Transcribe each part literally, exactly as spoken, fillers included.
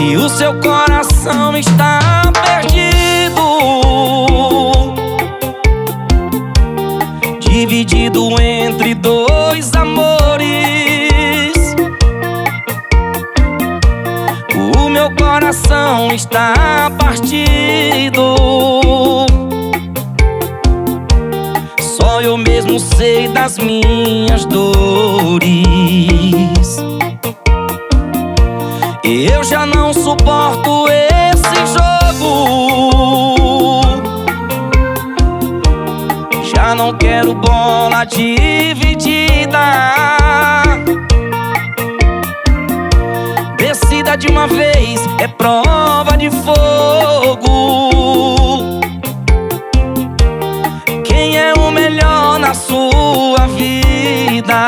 e o seu coração está perdido, dividido entre dois amores. O meu coração está partido, só eu mesmo sei das minhas dores. Eu já não suporto esse jogo, já não quero bola dividida. Decida de uma vez, é prova de fogo. Quem é o melhor na sua vida?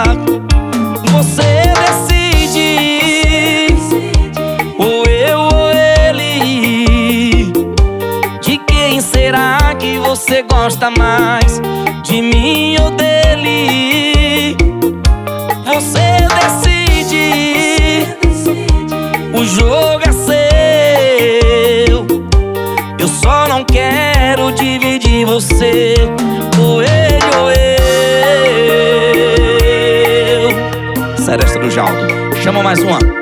Você decide, ou eu ou ele. De quem será que você gosta mais? De mim ou dele? Você decide, o jogo é seu. Eu só não quero dividir você, ou ele ou eu. Seresta do Jaldo, chama mais uma.